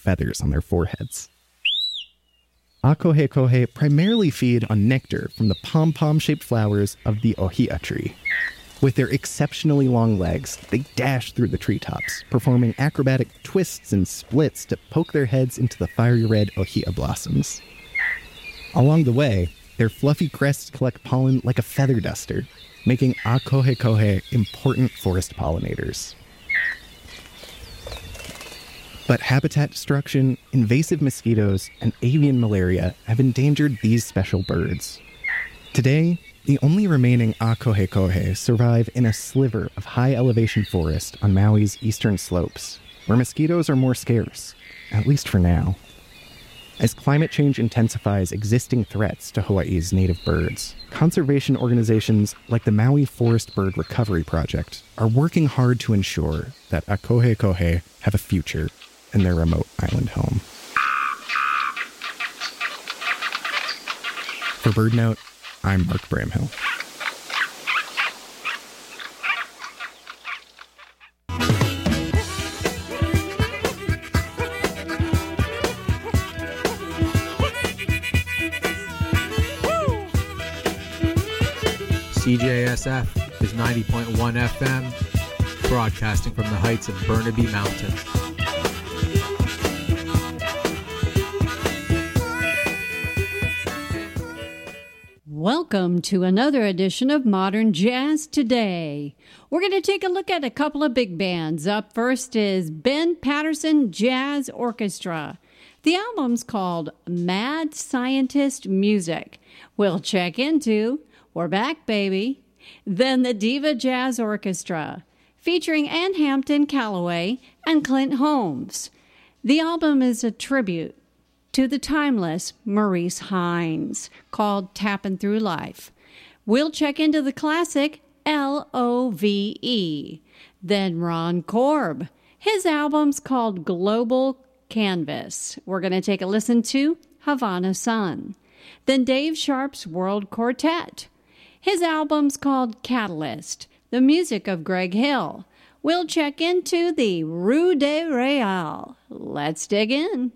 feathers on their foreheads. Akohe-kohe primarily feed on nectar from the pom-pom-shaped flowers of the ohia tree. With their exceptionally long legs, they dash through the treetops, performing acrobatic twists and splits to poke their heads into the fiery red ohia blossoms. Along the way, their fluffy crests collect pollen like a feather duster, making akohe-kohe important forest pollinators. But habitat destruction, invasive mosquitoes, and avian malaria have endangered these special birds. Today, the only remaining akohe-kohe survive in a sliver of high-elevation forest on Maui's eastern slopes, where mosquitoes are more scarce, at least for now. As climate change intensifies existing threats to Hawaii's native birds, conservation organizations like the Maui Forest Bird Recovery Project are working hard to ensure that akohe-kohe have a future in their remote island home. For BirdNote, I'm Mark Bramhill. CJSF is 90.1 FM, broadcasting from the heights of Burnaby Mountain. Welcome to another edition of Modern Jazz Today. We're going to take a look at a couple of big bands. Up first is Ben Patterson Jazz Orchestra. The album's called Mad Scientist Music. We'll check into We're Back, Baby. Then the Diva Jazz Orchestra, featuring Ann Hampton Calloway and Clint Holmes. The album is a tribute to the timeless Maurice Hines, called Tappin' Through Life. We'll check into the classic Love. Then Ron Korb. His album's called Global Canvas. We're going to take a listen to Havana Sun. Then Dave Sharp's World Quartet. His album's called Catalyst, the music of Greg Hill. We'll check into the Rue de Real. Let's dig in.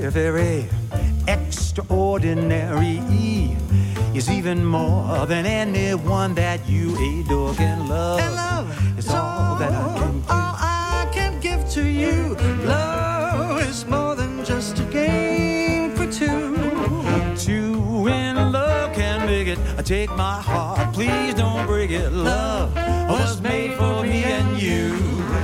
very extraordinary. Is even more than anyone that you adore can love. And love is all that I can give to you. Love is more than just a game for two. Two in love can make it. Take my heart, please don't break it. Love was made for me and you.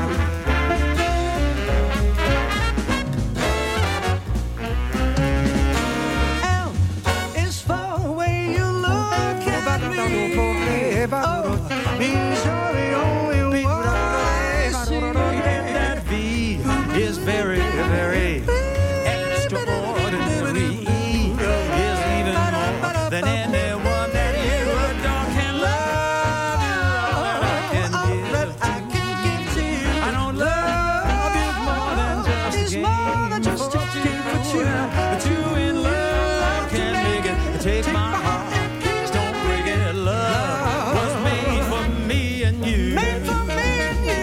Means you're the only one I see. That V is very, very extraordinary. Is even more than anyone that you adore can love. I can give to you. I don't love is more than just a game for two. But two in love can make it. Take my heart. Please don't break it. Love was made for me and you. Made for me and you.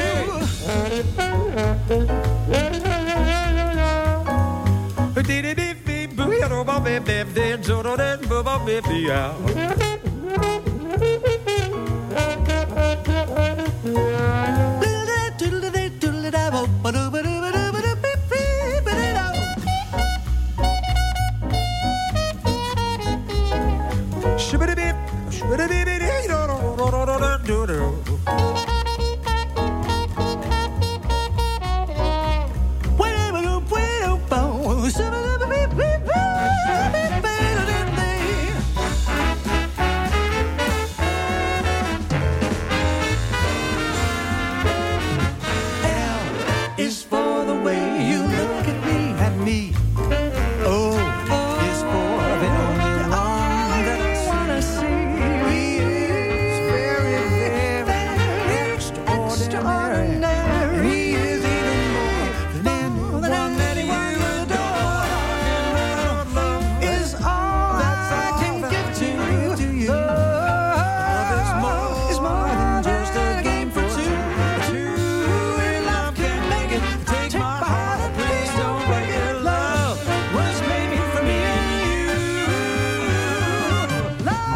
Is for the way you look at me. Oh, is for the only one that I wanna see. He is very, very extraordinary. He is even more than anyone you adore. Love is all that I can give to you. Love is more than just a game for two. Two in love can make it. Take my heart, please don't break it. Love was made for me and you.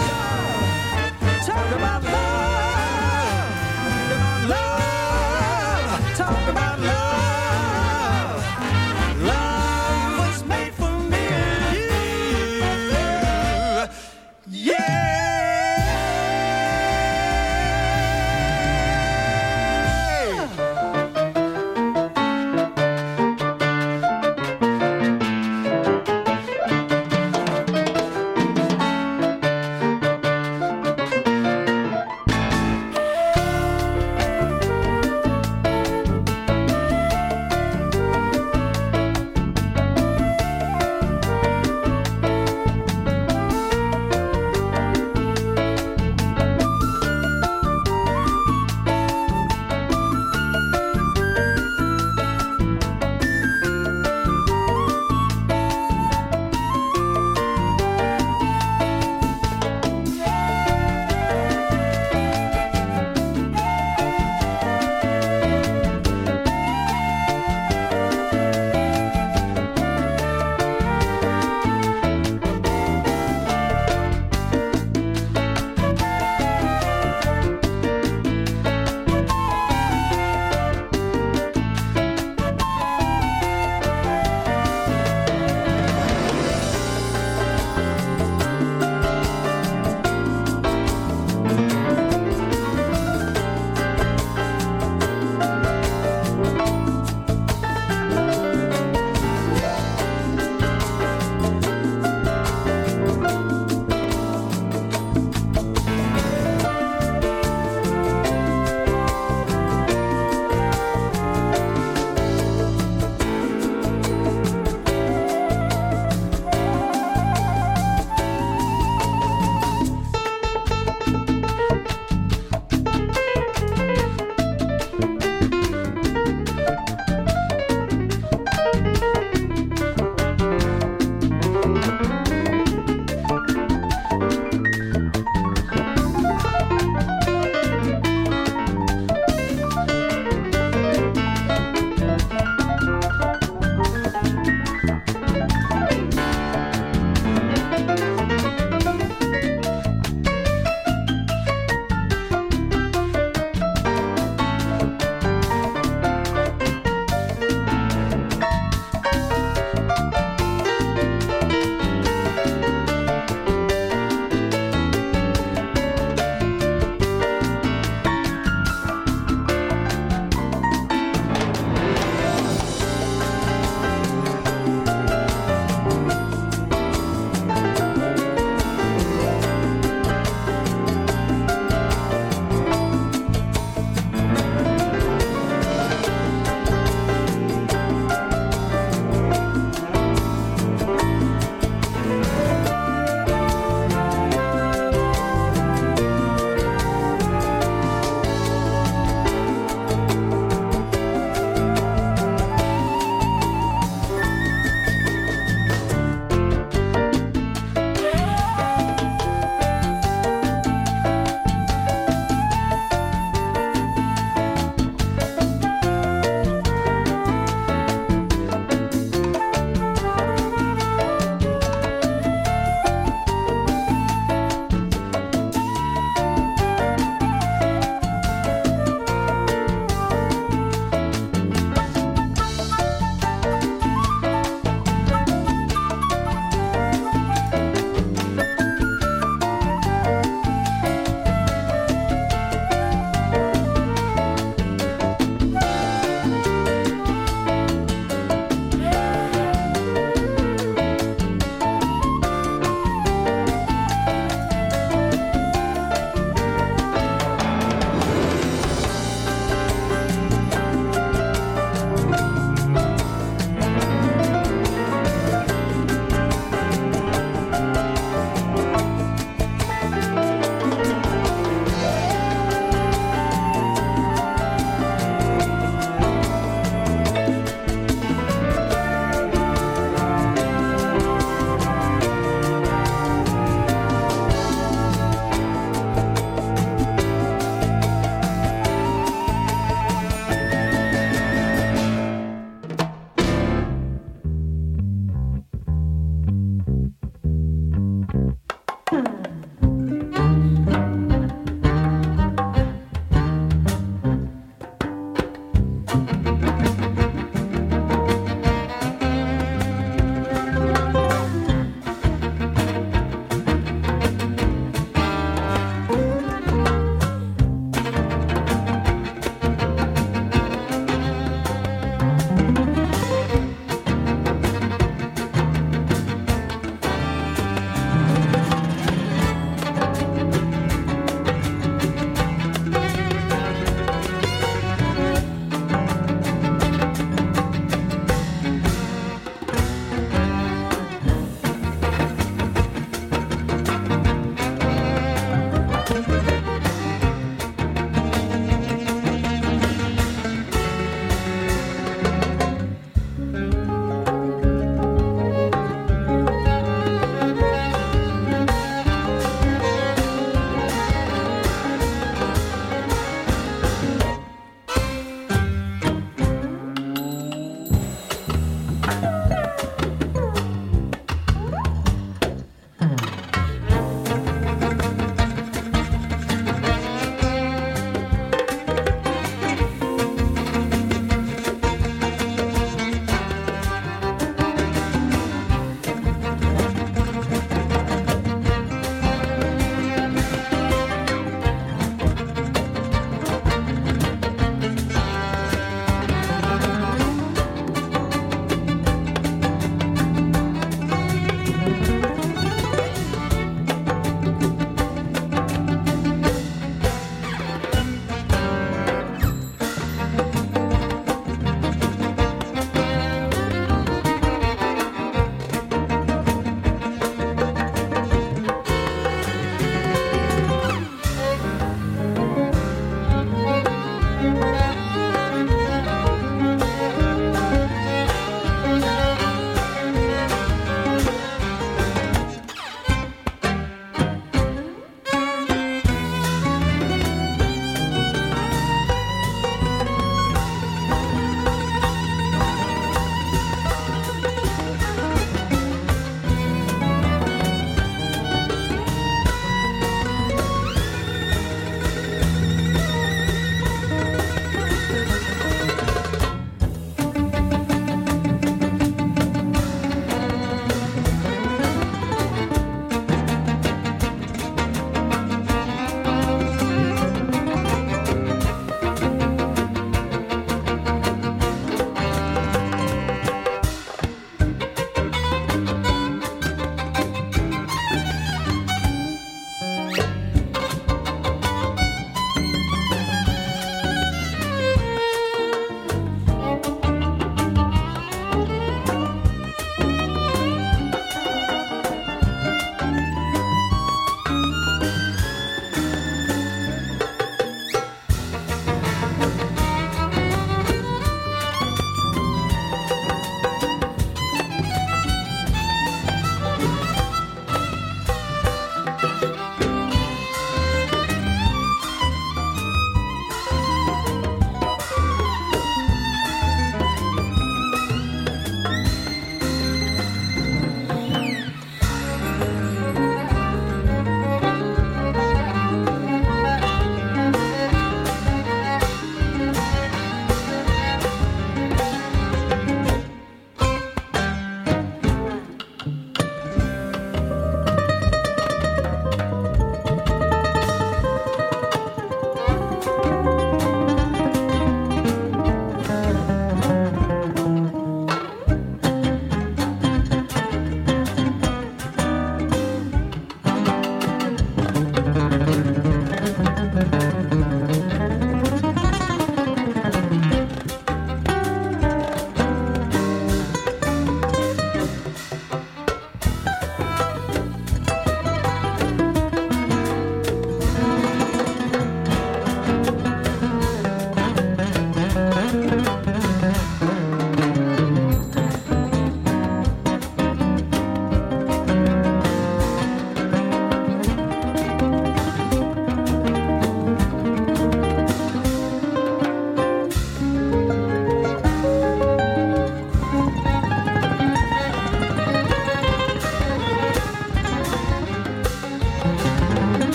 Love, talk about love. Love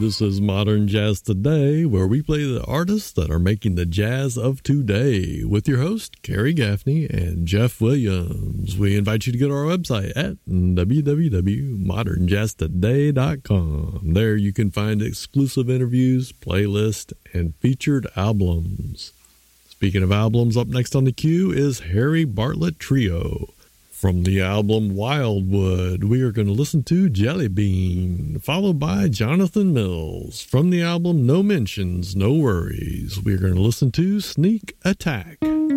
This is Modern Jazz Today, where we play the artists that are making the jazz of today with your host, Kerry Gaffney and Jeff Williams. We invite you to go to our website at www.modernjazztoday.com. There you can find exclusive interviews, playlists, and featured albums. Speaking of albums, up next on the queue is Harry Bartlett Trio. From the album Wildwood, we are going to listen to Jelly Bean, followed by Jonathan Mills. From the album No Mentions, No Worries, we are going to listen to Sneak Attack.